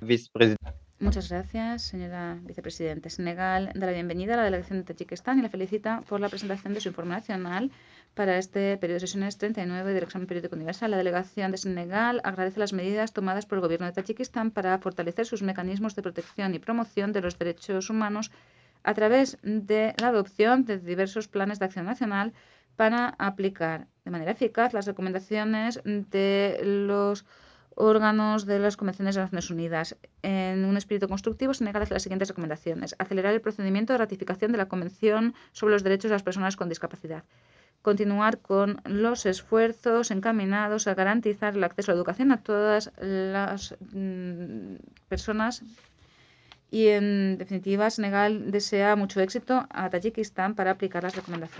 Vicepresidente. Muchas gracias, señora vicepresidenta. Senegal da la bienvenida a la delegación de Tayikistán y la felicita por la presentación de su informe nacional para este periodo de sesiones 39 del examen periódico universal. La delegación de Senegal agradece las medidas tomadas por el gobierno de Tayikistán para fortalecer sus mecanismos de protección y promoción de los derechos humanos a través de la adopción de diversos planes de acción nacional para aplicar de manera eficaz las recomendaciones de los órganos de las Convenciones de las Naciones Unidas. En un espíritu constructivo, Senegal hace las siguientes recomendaciones. Acelerar el procedimiento de ratificación de la Convención sobre los Derechos de las Personas con Discapacidad. Continuar con los esfuerzos encaminados a garantizar el acceso a la educación a todas las personas. Y, en definitiva, Senegal desea mucho éxito a Tayikistán para aplicar las recomendaciones.